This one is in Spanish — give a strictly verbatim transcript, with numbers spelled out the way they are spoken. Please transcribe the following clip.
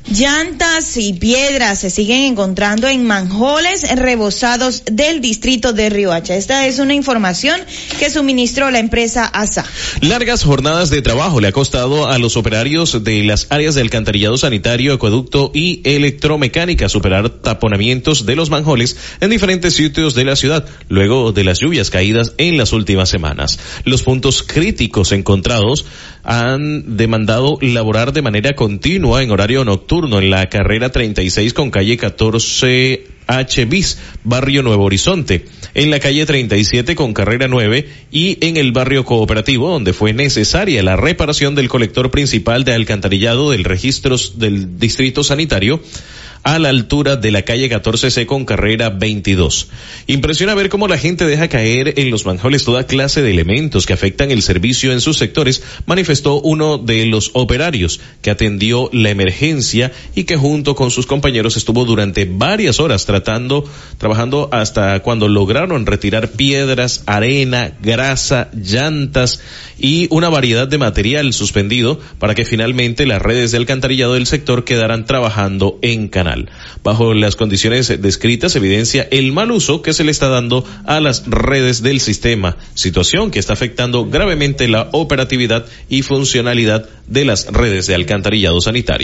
Llantas y piedras se siguen encontrando en manjoles rebosados del distrito de Riohacha. Esta es una información que suministró la empresa A S A. Largas jornadas de trabajo le ha costado a los operarios de las áreas de alcantarillado sanitario, acueducto y electromecánica superar taponamientos de los manjoles en diferentes sitios de la ciudad, luego de las lluvias caídas en las últimas semanas. Los puntos críticos encontrados han demandado laborar de manera continua en horario nocturno en la carrera treinta y seis con calle catorce H bis, barrio Nuevo Horizonte, en la calle treinta y siete con carrera nueve y en el barrio Cooperativo, donde fue necesaria la reparación del colector principal de alcantarillado del registro del distrito sanitario a la altura de la calle catorce C con carrera veintidós. Impresiona ver cómo la gente deja caer en los manjoles toda clase de elementos que afectan el servicio en sus sectores, manifestó uno de los operarios que atendió la emergencia y que junto con sus compañeros estuvo durante varias horas tratando, trabajando hasta cuando lograron retirar piedras, arena, grasa, llantas y una variedad de material suspendido para que finalmente las redes de alcantarillado del sector quedaran trabajando en canal. Bajo las condiciones descritas evidencia el mal uso que se le está dando a las redes del sistema, situación que está afectando gravemente la operatividad y funcionalidad de las redes de alcantarillado sanitario.